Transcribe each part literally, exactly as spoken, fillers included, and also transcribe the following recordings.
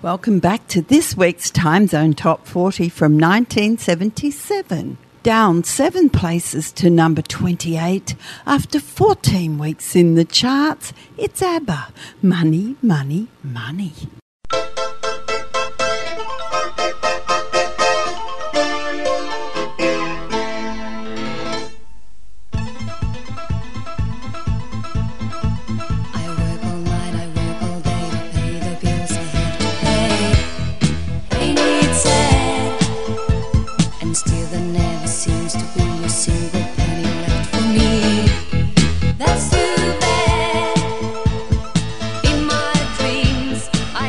Welcome back to this week's Time Zone Top forty from nineteen seventy-seven. Down seven places to number twenty-eight after fourteen weeks in the charts, it's ABBA, Money, Money, Money. That's too bad. In my dreams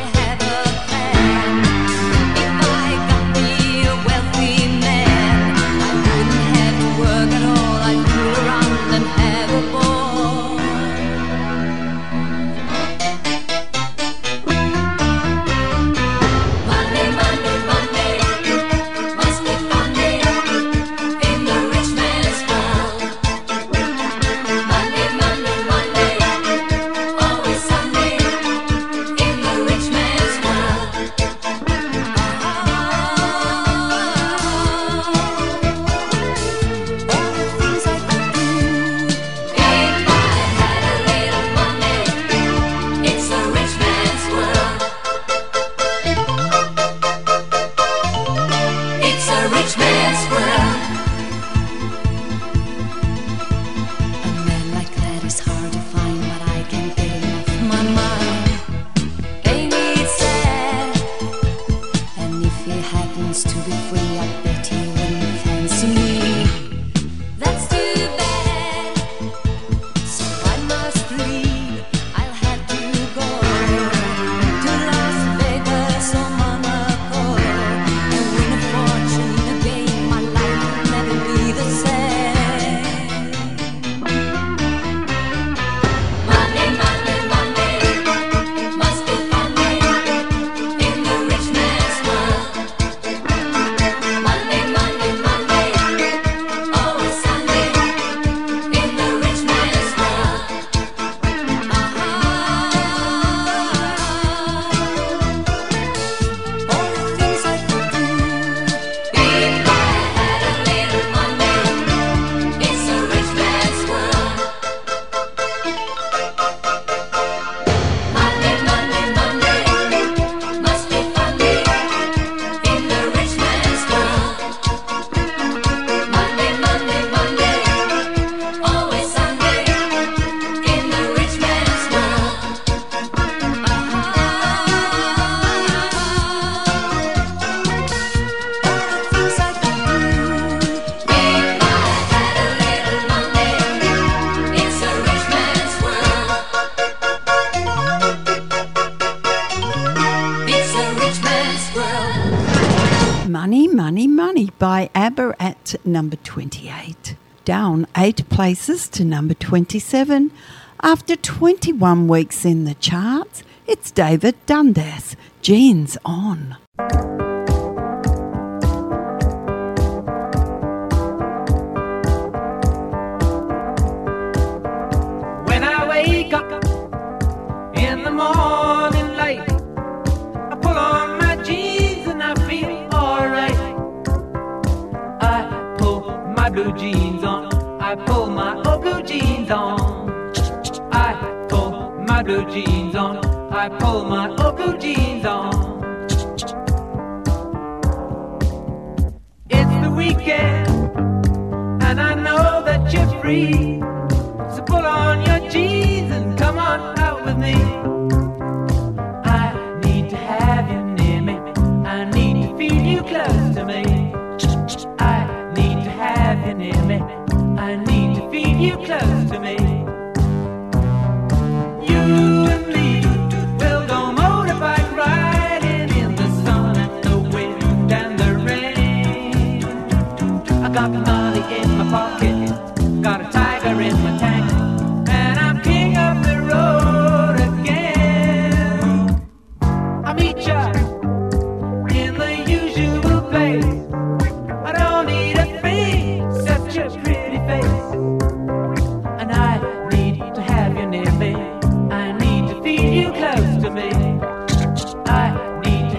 Money, Money, Money by ABBA at number twenty-eight. Down eight places to number twenty-seven. After twenty-one weeks in the charts, it's David Dundas, Jeans On. When I wake up in the morning light, I pull on my jeans and I feel alright. I pull my blue jeans on, I pull my old blue jeans on. I pull my blue jeans on, I pull my old blue jeans on. It's the weekend and I know that you're free, so pull on your jeans and come on out with me. I need to have you near me, I need to feel you close to me. I need to have you near me, I need to feel you close to me. You and me will go motorbike riding in the sun and the wind and the rain. I got money in my pocket, got a tiger in my tank, and I'm king of the road again. I meet ya in the usual place, I don't need a thing except your pretty face. And I need to have you near me, I need to feel you close to me. I need to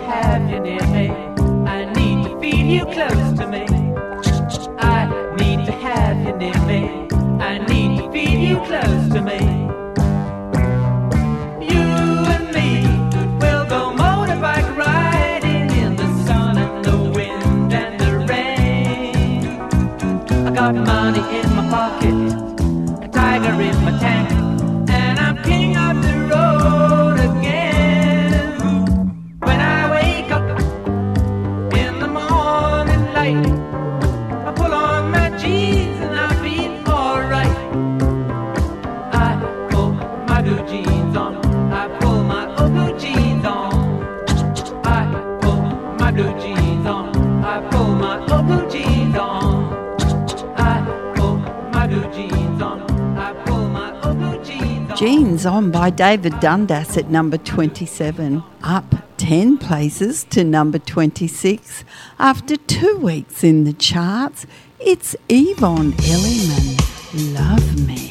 blue jeans on. I pull my old blue jeans on. I pull my blue jeans on. I pull my old blue jeans on. Jeans On by David Dundas at number twenty-seven. Up ten places to number twenty-six. After two weeks in the charts, it's Yvonne Elliman, Love Me.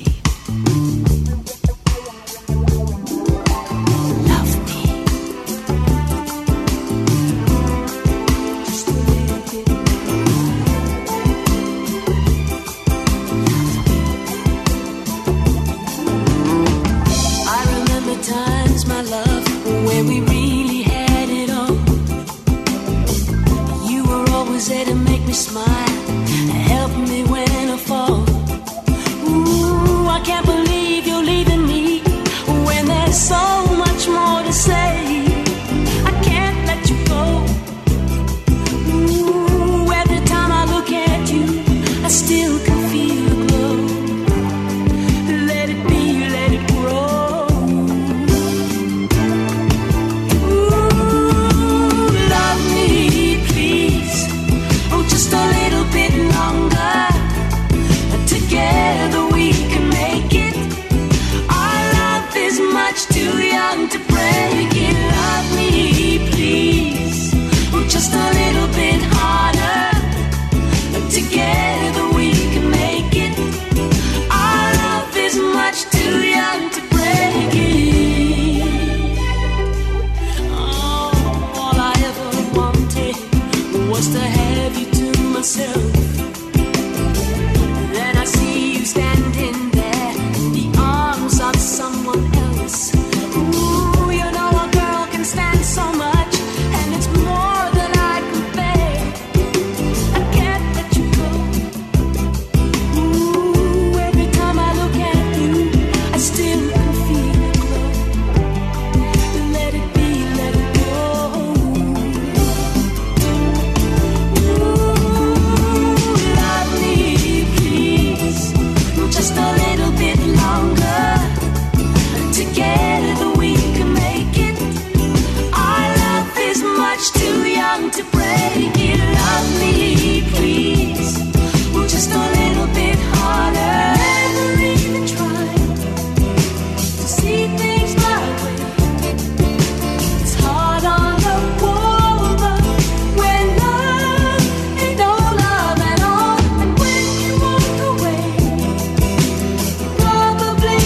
We really had it all. You were always there to make me smile, help me when I fall. Ooh, I can't believe you're leaving me when there's so much more to say. I can't let you go. Ooh, every time I look at you, I still can feel the glow. Let it be, let it grow. Just a little bit longer. Together we can make it. Our love is much too young to break it. Love me, please. Oh, just a little bit harder. Together we can make it. Our love is much too young to break it. Oh, all I ever wanted was to have you to myself. Then I see you standing there in the arms of someone else. Ooh, you know a girl can stand so much, and it's more than I can bear. I can't let you go. Ooh, every time I look at you, I still can feel the glow. Let it be, let it go. Just a little bit longer. Together we can make it. Our love is much too young to break it. Love me, please. Well, just a little bit harder. Never even tried to see things my way. It's hard on the woman when love ain't no love at all. And when you walk away, probably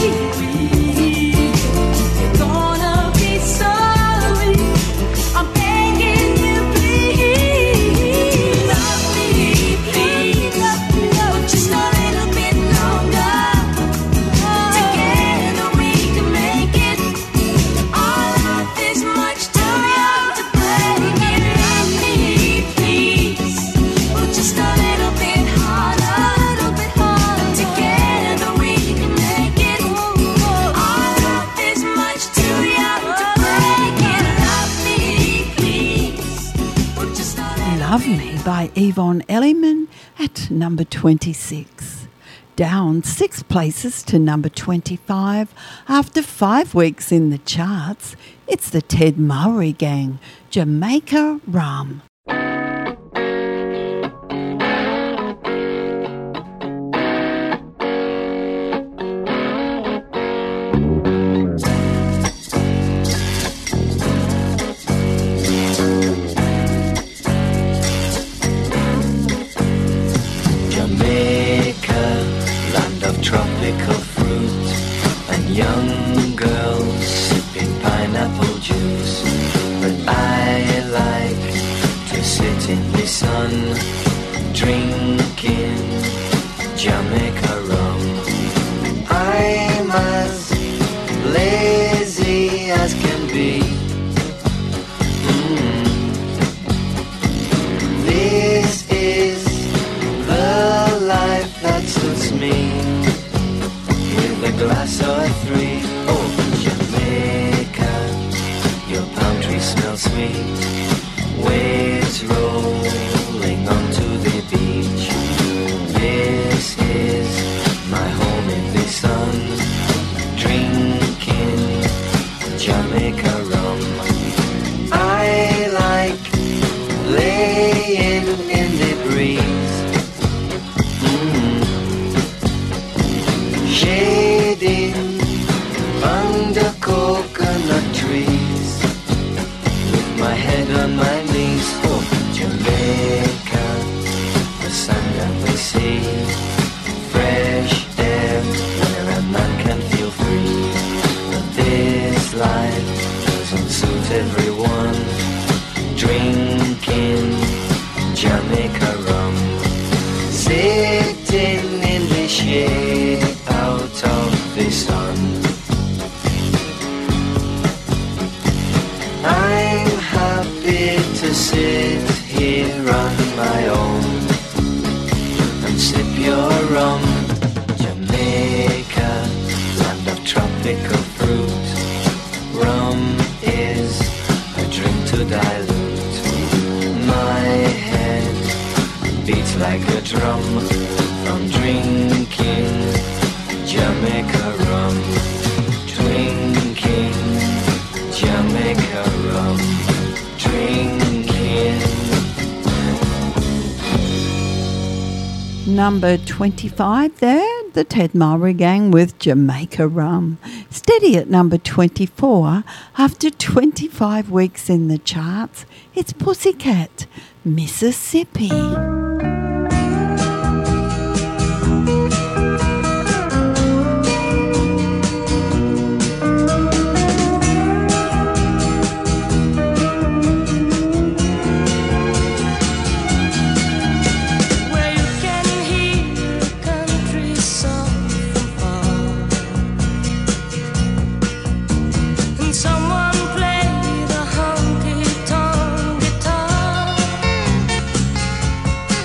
you're gonna be sorry. I'm begging you, please. Love me, please. Just a little bit longer. Together we can make it. Our love is much too young to break it. Love me, please. Just a little bit harder. Together we can make it. Our love is much too young to break it. Love me, please. Just a little Love Me by Yvonne Elliman at number twenty-six. Down six places to number twenty-five. After five weeks in the charts, it's the Ted Mowry Gang, Jamaica Rum. Jamaica, land of tropical fruit and young girls sipping pineapple juice. But I like to sit in the sun, drinking Jamaica rum. I'm as lazy as can be. Mm. This is the life that suits me, with a glass or three. Oh, Jamaica, your palm tree smells sweet. Waves rolling onto the beach. This is my home in the sun, drinking Jamaica rum. I like on my knees. Oh, Jamaica, the sun and the sea, fresh air where a man can feel free. But this life doesn't suit everyone. Drinking Jamaica rum, sitting in the shade out of the sun. I'm happy to sit here on my own and sip your rum. Jamaica, land of tropical fruit. Rum is a drink to dilute. My head beats like a drum from drinking Jamaica rum. Drinking Jamaica rum. Drinking. Number twenty-five there, the Ted Mulry Gang with Jamaica Rum. Steady at number twenty-four after twenty-five weeks in the charts. It's Pussycat, Mississippi. Where you can hear country song from far, and someone play the honky-tonk guitar.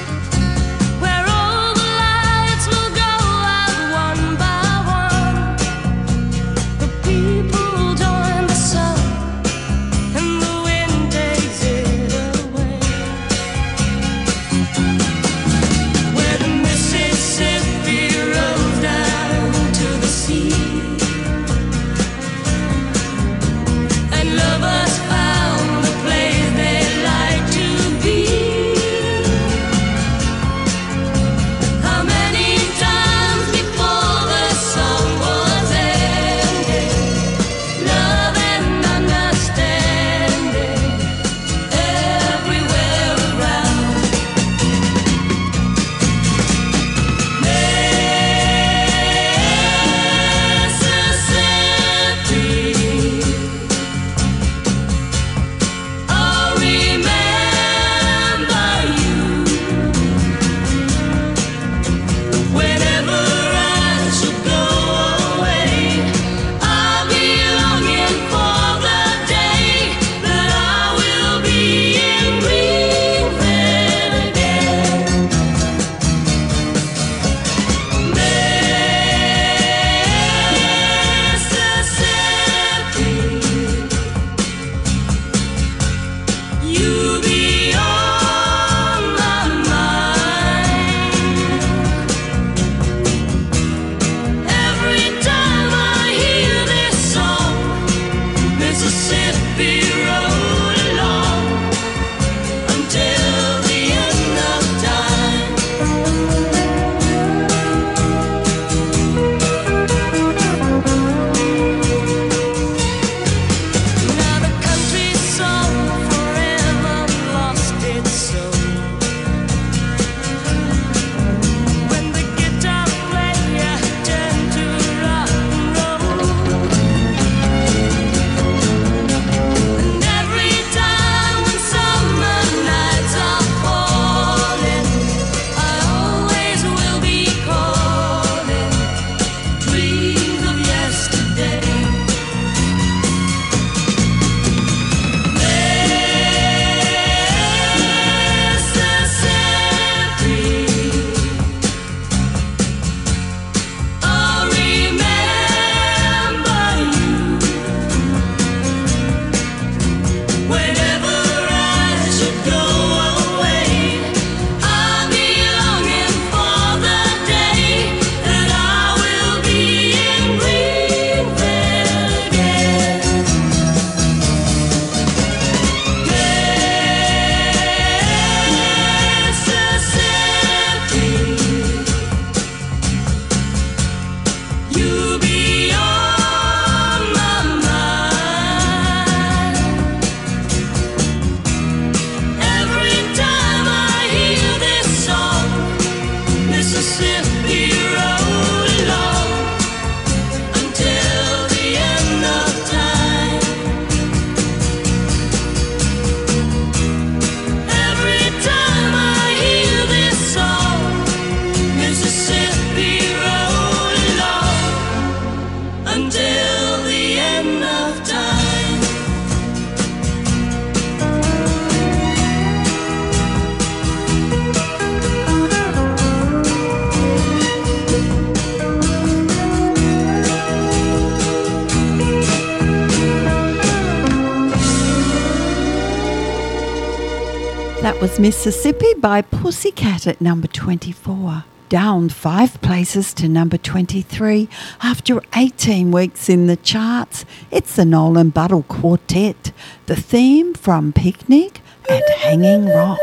That was Mississippi by Pussycat at number twenty-four. Down five places to number twenty-three after eighteen weeks in the charts. It's the Nolan Buttle Quartet, the theme from Picnic at Hanging Rock.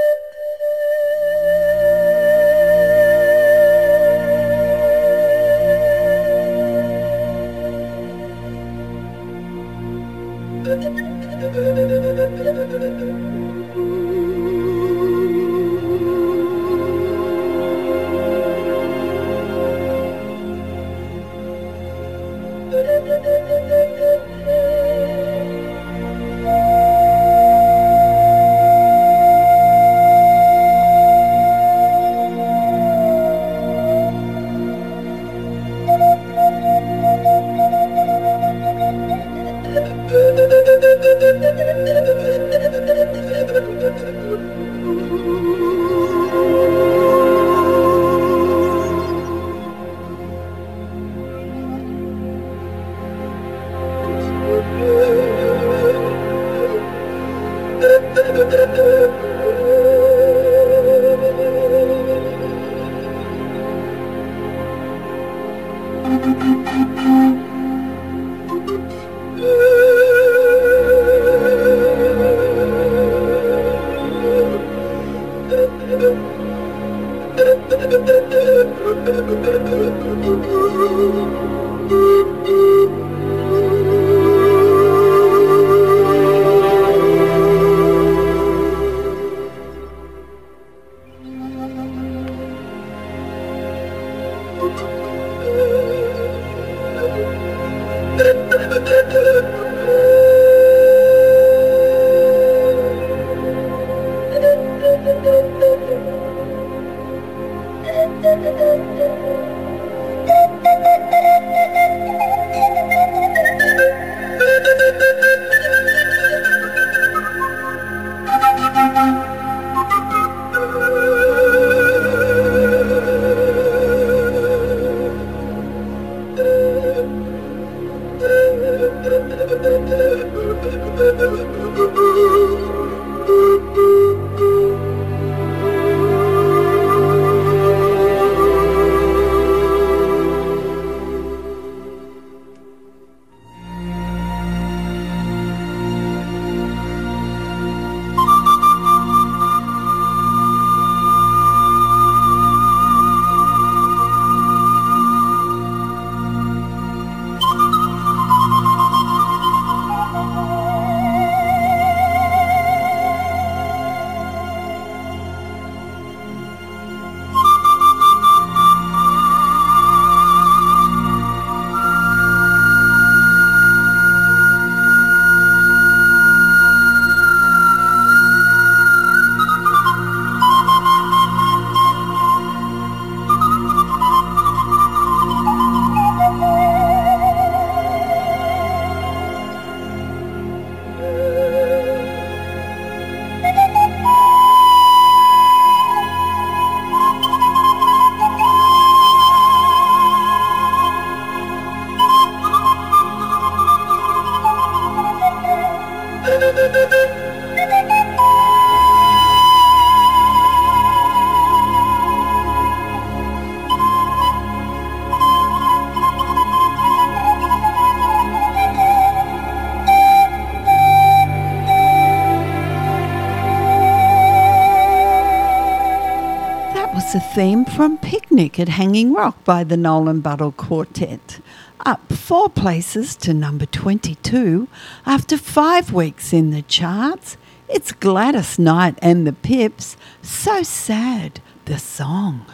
The theme from Picnic at Hanging Rock by the Nolan Buttle Quartet. Up four places to number twenty-two after five weeks in the charts. It's Gladys Knight and the Pips, So Sad, the song.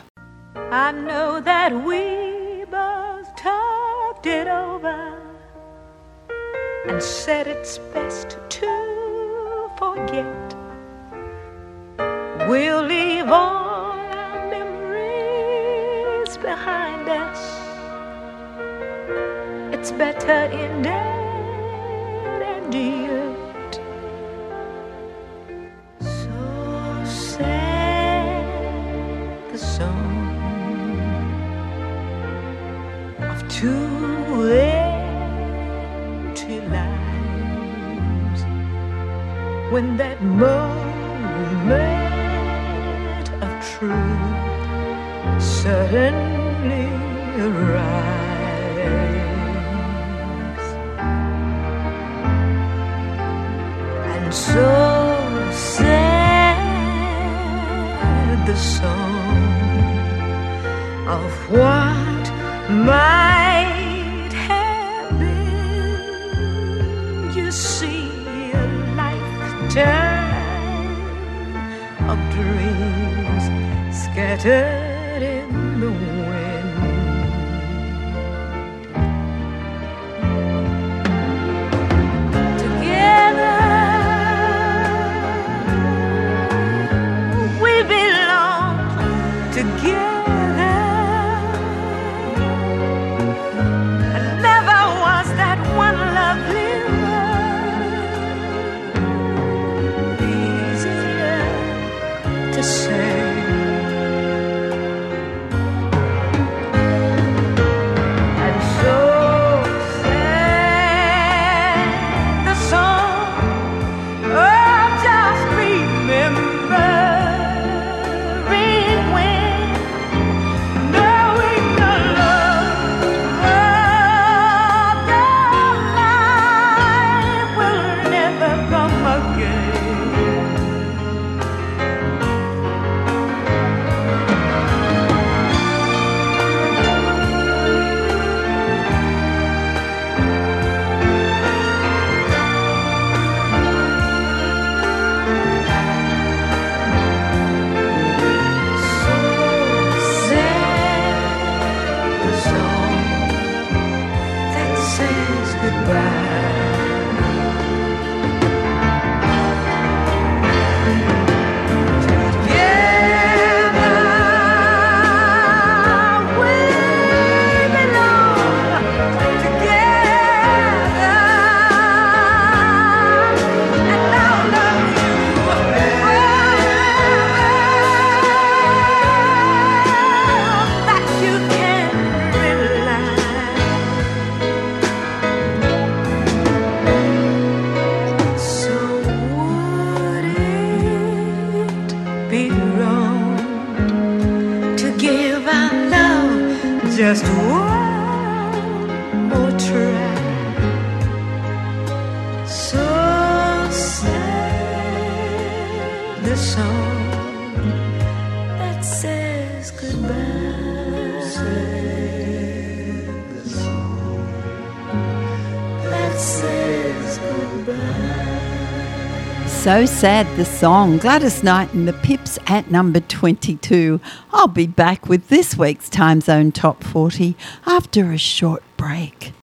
I know that we both talked it over and said it's best to forget. We'll leave all behind us. It's better in dead and yet. So sad, the song of two empty lives when that moment moment of truth certainly arrives, and so sad the song of what might have been. You see a lifetime of dreams scattered in the wind. Together we belong, together. And never was that one lovely word easier to say. Just one more try. So sad the song that says goodbye. Sad the song that says goodbye. So sad the song. Gladys Knight and the Pips at number twenty-two. I'll be back with this week's Time Zone Top forty after a short break.